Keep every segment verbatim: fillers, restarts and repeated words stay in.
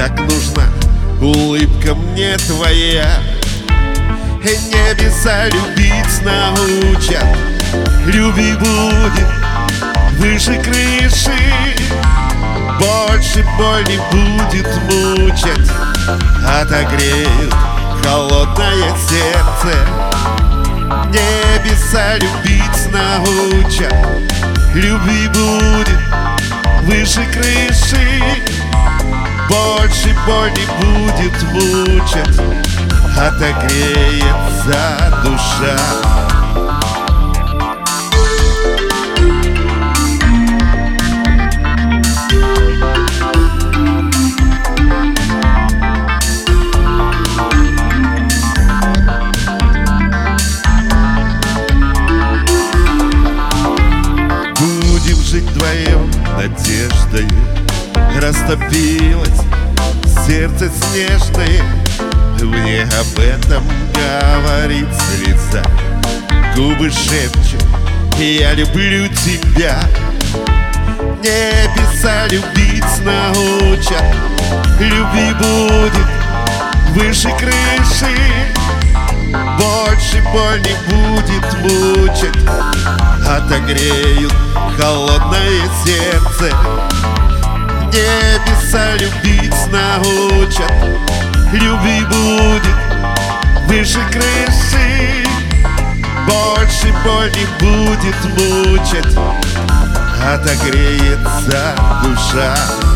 так нужна улыбка мне твоя. Небеса любить научат, любви будет выше крыши, больше боль не будет мучать, отогреют холодное сердце. Небеса любить научат, любви будет выше крыши, больше боль не будет мучать, отогреется душа. Будем жить вдвоем надеждой, растопилось сердце снежное. Мне об этом говорит слеза, губы шепчут: я люблю тебя. Небеса любить научат, любви будет выше крыши, больше боль не будет мучать, отогреют холодное сердце. Небеса любить научат, любви будет выше крыши, больше боль не будет мучать, отогреется душа.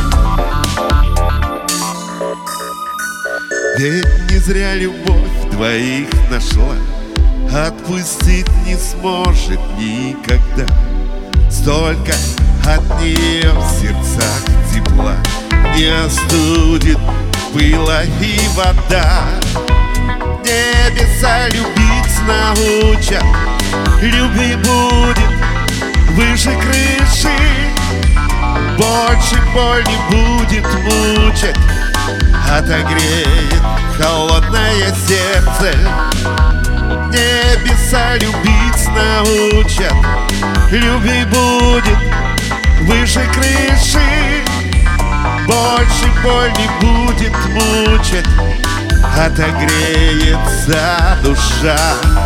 Ведь не зря любовь двоих нашла, отпустить не сможет никогда. Столько от нее в сердцах тепла, не остудит пыла и вода. Небеса любить научат, любви будет выше крыши, больше боль не будет мучать, отогреет холодное сердце. Небеса любить научат, любви будет выше крыши, больше боль не будет мучать, отогреется душа.